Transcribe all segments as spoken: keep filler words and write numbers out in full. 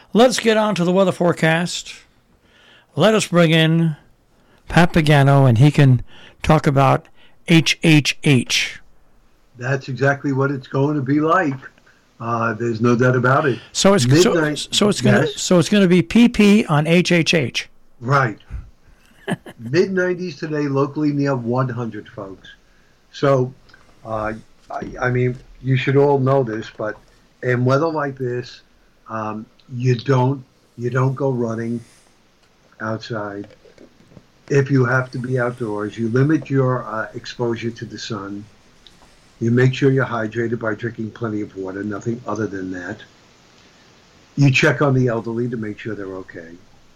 let's get on to the weather forecast. Let us bring in Pat Pagano, and he can talk about H H H. That's exactly what it's going to be like. Uh, there's no doubt about it. So it's Midnight, so, so it's gonna yes. so it's gonna be P P on H H H. Right. Mid nineties today, locally near one hundred, folks. So, uh, I, I mean, you should all know this, but in weather like this, um, you don't you don't go running outside. If you have to be outdoors, you limit your uh, exposure to the sun. You make sure you're hydrated by drinking plenty of water, nothing other than that. You check on the elderly to make sure they're okay.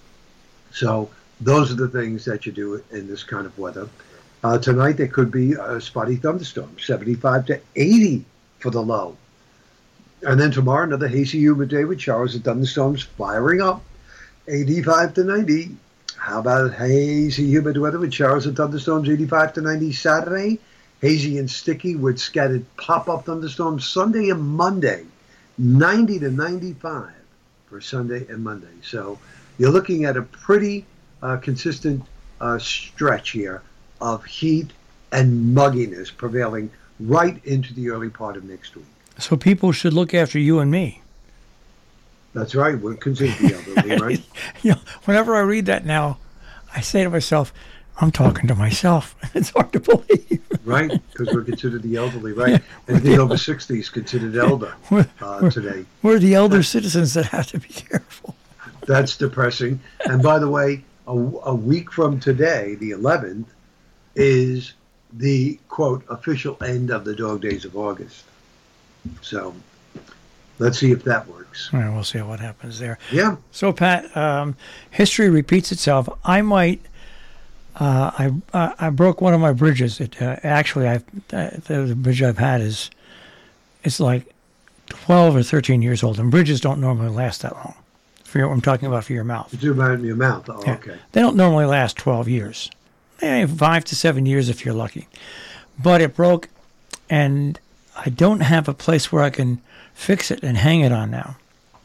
So those are the things that you do in this kind of weather. Uh, tonight there could be a spotty thunderstorm, seventy-five to eighty for the low. And then tomorrow, another hazy, humid day with showers and thunderstorms firing up, eighty-five to ninety. How about hazy, humid weather with showers and thunderstorms, eighty-five to ninety Saturday? Hazy and sticky with scattered pop-up thunderstorms Sunday and Monday, ninety to ninety-five for Sunday and Monday. So you're looking at a pretty uh, consistent uh, stretch here of heat and mugginess prevailing right into the early part of next week. So people should look after you and me. That's right. We're considered the elderly, right? You know, whenever I read that now, I say to myself, I'm talking to myself. It's hard to believe. Right, because we're considered the elderly, right? Yeah, Anything over sixty is considered elder we're, uh, we're, today. We're the elder citizens that have to be careful. That's depressing. And by the way, a, a week from today, the eleventh, is the, quote, official end of the dog days of August. So let's see if that works. All right, we'll see what happens there. Yeah. So, Pat, um, history repeats itself. I might... Uh, I uh, I broke one of my bridges. It uh, actually, I uh, the bridge I've had is it's like twelve or thirteen years old, and bridges don't normally last that long. For your, I'm talking about for your mouth. You do about in your mouth. Oh, Yeah. okay. They don't normally last twelve years. Eh, five to seven years if you're lucky. But it broke, and I don't have a place where I can fix it and hang it on now.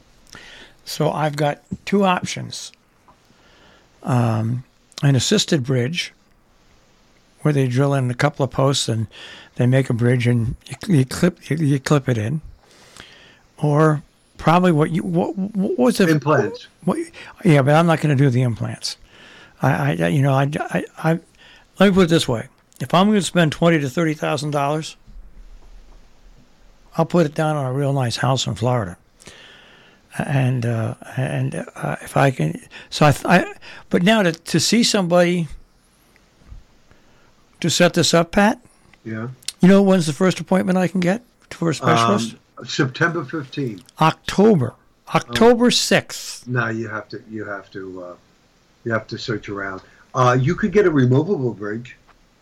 So I've got two options. Um. An assisted bridge where they drill in a couple of posts and they make a bridge and you, you clip you, you clip it in, or probably what you what, what was it implants? What, yeah, but I'm not going to do the implants. I, I you know I, I, I let me put it this way: if I'm going to spend twenty to thirty thousand dollars, I'll put it down on a real nice house in Florida. And uh, and uh, if I can, so I, I but now to to see somebody to set this up, Pat. Yeah. You know when's the first appointment I can get for a specialist? Um, September fifteenth. October, October sixth. No, you have to you have to uh, you have to search around. Uh, you could get a removable bridge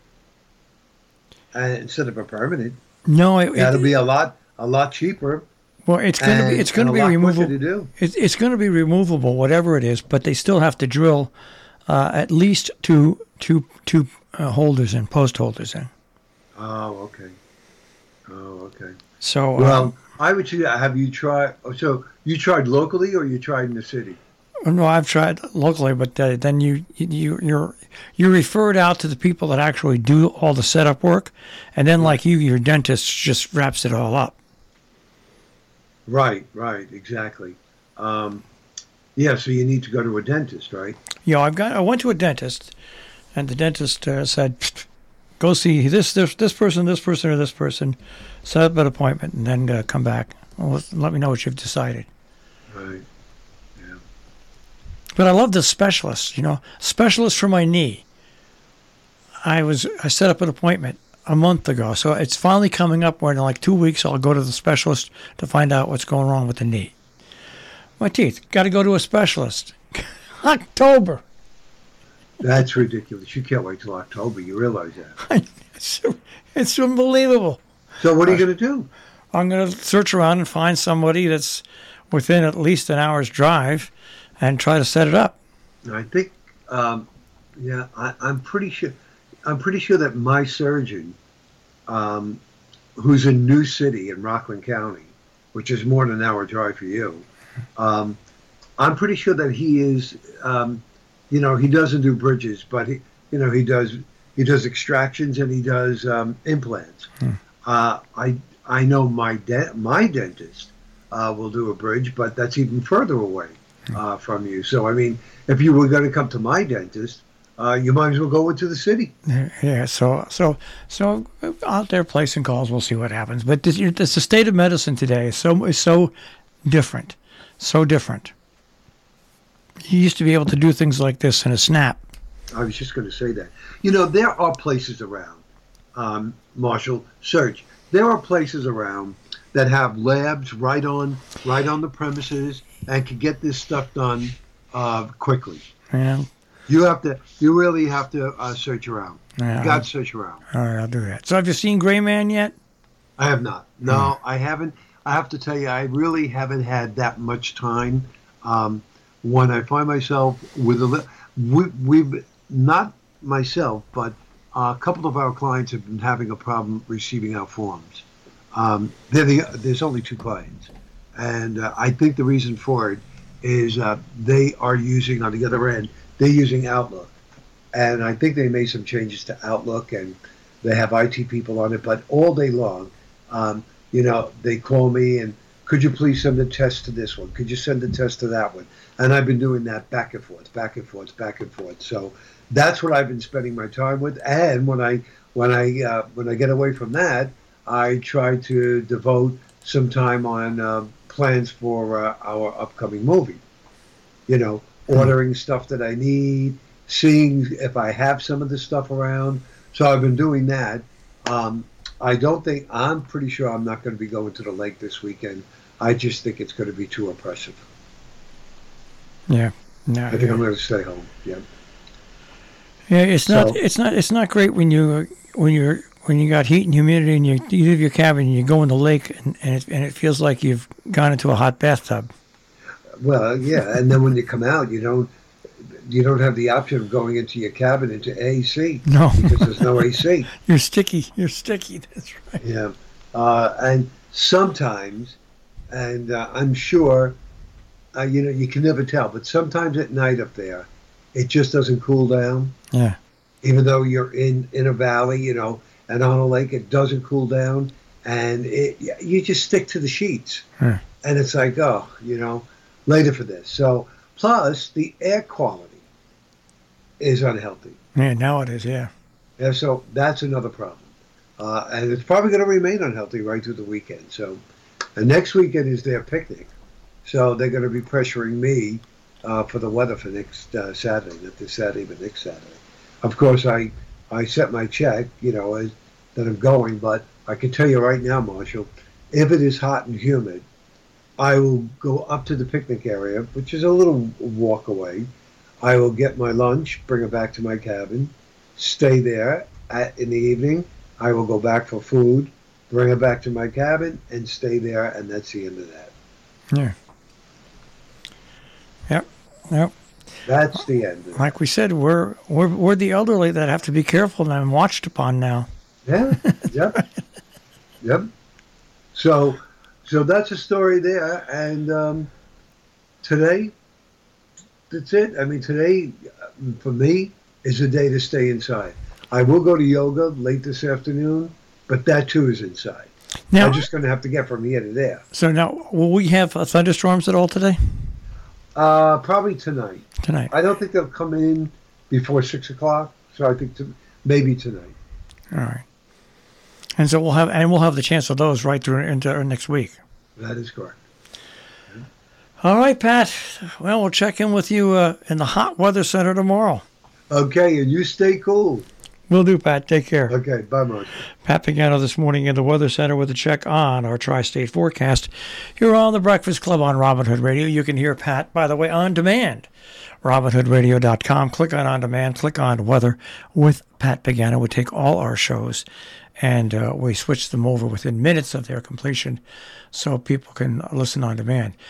uh, instead of a permanent. No, it, that'll it, be a lot a lot cheaper. Well, it's going to be it's going to be removable. It's, it's going to be removable, whatever it is. But they still have to drill uh, at least two two two uh, holders in, post holders in. Oh, okay. Oh, okay. So well, um, I would say, have you tried? So you tried locally, or you tried in the city? No, I've tried locally, but uh, then you you you're you're referred out to the people that actually do all the setup work, and then like you, your dentist just wraps it all up. Right, right, exactly. Um, yeah, so you need to go to a dentist, right? Yeah, I've got. I went to a dentist, and the dentist uh, said, "Go see this, this, this person, this person, or this person. Set up an appointment, and then uh, come back. Well, let me know what you've decided." Right. Yeah. But I love the specialist. You know, specialist for my knee. I was. I set up an appointment a month ago, so it's finally coming up where in like two weeks I'll go to the specialist to find out what's going wrong with the knee. My teeth, got to go to a specialist. October. That's ridiculous. You can't wait till October. You realize that? it's, it's unbelievable. So what are you going to do? I'm going to search around and find somebody that's within at least an hour's drive and try to set it up. I think, um, yeah, I, I'm pretty sure. I'm pretty sure that my surgeon, um, who's in New City in Rockland County, which is more than an hour drive for you, um, I'm pretty sure that he is. Um, you know, he doesn't do bridges, but he, you know, he does he does extractions and he does um, implants. Hmm. Uh, I I know my de- my dentist uh, will do a bridge, but that's even further away uh, from you. So I mean, if you were going to come to my dentist, uh, you might as well go into the city. Yeah, so so so out there placing calls, we'll see what happens. But this, this, the state of medicine today is so is so different, so different. You used to be able to do things like this in a snap. I was just going to say that. You know, there are places around, um, Marshall, Serge. There are places around that have labs right on right on the premises and can get this stuff done uh, quickly. Yeah. You have to. You really have to uh, search around. Yeah. You got to search around. All right, I'll do that. So have you seen Gray Man yet? I have not. No, I haven't. I have to tell you, I really haven't had that much time. Um, when I find myself with a, li- we, we've not myself, but a couple of our clients have been having a problem receiving our forms. Um, they're the, there's only two clients, and uh, I think the reason for it is uh, they are using on the other end. They're using Outlook, and I think they made some changes to Outlook, and they have I T people on it. But all day long, um, you know, they call me and could you please send a test to this one? Could you send a test to that one? And I've been doing that back and forth, back and forth, back and forth. So that's what I've been spending my time with. And when I when I uh, when I get away from that, I try to devote some time on uh, plans for uh, our upcoming movie. You know, ordering stuff that I need, seeing if I have some of the stuff around. So I've been doing that. Um, I don't think, I'm pretty sure I'm not going to be going to the lake this weekend. I just think it's going to be too oppressive. Yeah. No, I think yeah. I'm going to stay home. Yeah. Yeah, it's So- not it's not it's not great when you when you're when you got heat and humidity and you, you leave your cabin and you go in the lake and, and it and it feels like you've gone into a hot bathtub. Well, yeah. And then when you come out, you don't, you don't have the option of going into your cabin into A C No. because there's no A C. You're sticky. You're sticky. That's right. Yeah. Uh, and sometimes, and uh, I'm sure, uh, you know, you can never tell, but sometimes at night up there, it just doesn't cool down. Yeah. Even though you're in, in a valley, you know, and on a lake, it doesn't cool down. And it, you just stick to the sheets. Hmm. And it's like, oh, you know, later for this. So, plus, the air quality is unhealthy. Yeah, now it is, yeah. Yeah, so that's another problem. Uh, and it's probably going to remain unhealthy right through the weekend. So, and next weekend is their picnic. So they're going to be pressuring me uh, for the weather for next uh, Saturday, not this Saturday, but next Saturday. Of course, I, I set my check, you know, as, that I'm going, but I can tell you right now, Marshall, if it is hot and humid, I will go up to the picnic area, which is a little walk away. I will get my lunch, bring it back to my cabin, stay there. At, in the evening, I will go back for food, bring it back to my cabin, and stay there, and that's the end of that. Yeah. Yep. Yep. That's the end of it. Like we said, we're we're we're the elderly that have to be careful and watched upon now. Yeah, yep, yep. So, so that's a story there, and um, today, that's it. I mean, today, for me, is a day to stay inside. I will go to yoga late this afternoon, but that too is inside. Now, I'm just going to have to get from here to there. so now, will we have uh, thunderstorms at all today? Uh, probably tonight. Tonight. I don't think they'll come in before six o'clock, so I think to, maybe tonight. All right. And so we'll have, and we'll have the chance of those right through into our next week. That is correct. All right, Pat. Well, we'll check in with you uh, in the Hot Weather Center tomorrow. Okay, and you stay cool. Will do, Pat. Take care. Okay, bye, Mark. Pat Pagano this morning in the Weather Center with a check on our tri-state forecast. Here on the Breakfast Club on Robin Hood Radio. You can hear Pat, by the way, on demand. robin hood radio dot com. Click on On Demand. Click on Weather with Pat Pagano. We take all our shows and uh, we switch them over within minutes of their completion so people can listen on demand.